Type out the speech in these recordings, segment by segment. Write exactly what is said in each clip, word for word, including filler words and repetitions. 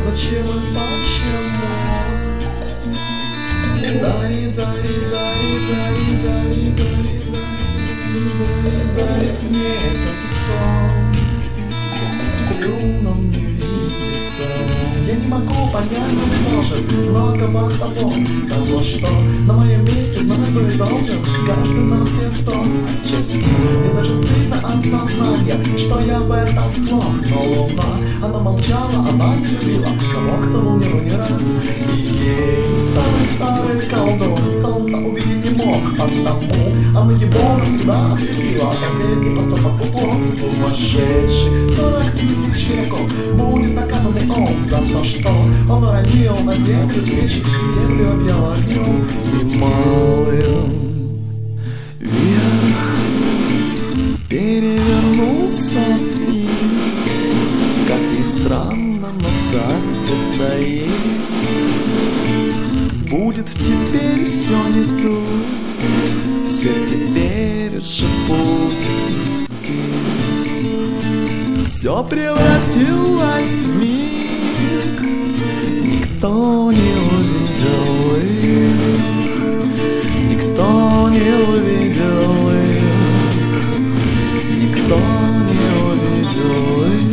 зачем и почему? Дарит, дарит, дарит, дарит, дарит, дарит, дарит, дарит мне этот сон. Я сплю, но мне видится. Я не могу понять, быть может, многого того, того, что на моем месте знать бы должен каждый на все сто отчасти. Мне даже стыдно от сознания, что я в этом зло. Но луна, она молчала, она не любила того, кто луне не рад. И ей самый старый колдун солнца увидеть не мог, потому она его навсегда ослепила. Последний поступок уплок сумасшедший. Сорок тысяч веков будет наказанный он за то, что он уронил на землю свечи, землю объял огнем и малым вверх перевернулся вниз. Как ни странно, но так это есть. Будет теперь все не тут, все теперь уже будет нестись. Все превратилось в миг, никто не увидел их, никто не увидел их, никто не увидел их.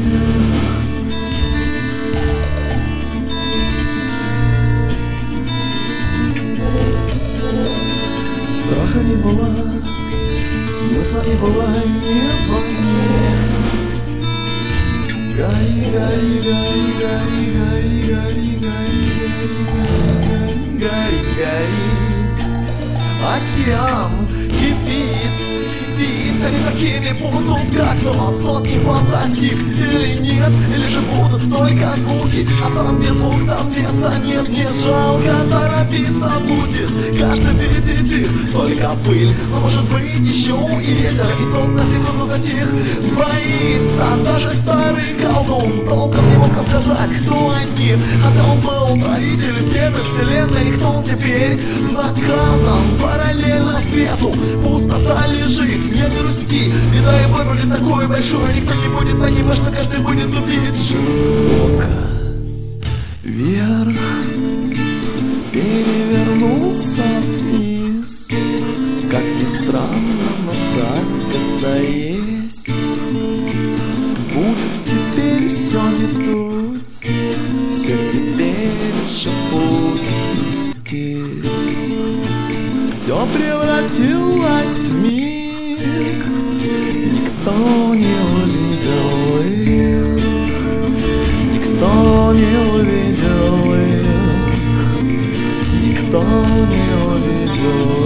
Страха не было, смысла не было, неба нет. Гори, гори, гори, гори, гори, гори, гори, гори, гори, горит. Океан кипит, кипит. Они такими будут, как но сотни фантастик. Или нет, или же будут только звуки. А там без звук, там места нет. Не жалко, торопиться будет. Каждый видит их, только пыль. Но может быть еще и ветер. И тот на секунду затих. Боится даже старый колдун. Толком не мог рассказать, кто они. Хотя он был правителем первой вселенной. И кто он теперь? Наказан параллельно свету. Пустота лежит, не грусти. И да, и боль будет такой большой. Никто не будет понимать, что каждый будет любить жестоко. Вверх перевернулся вниз. Как ни странно, но так это есть. Будет теперь все не тут, все теперь уже будет нестись. Все превратилось в миг, никто не увидел их, никто не увидел их, никто не увидел их.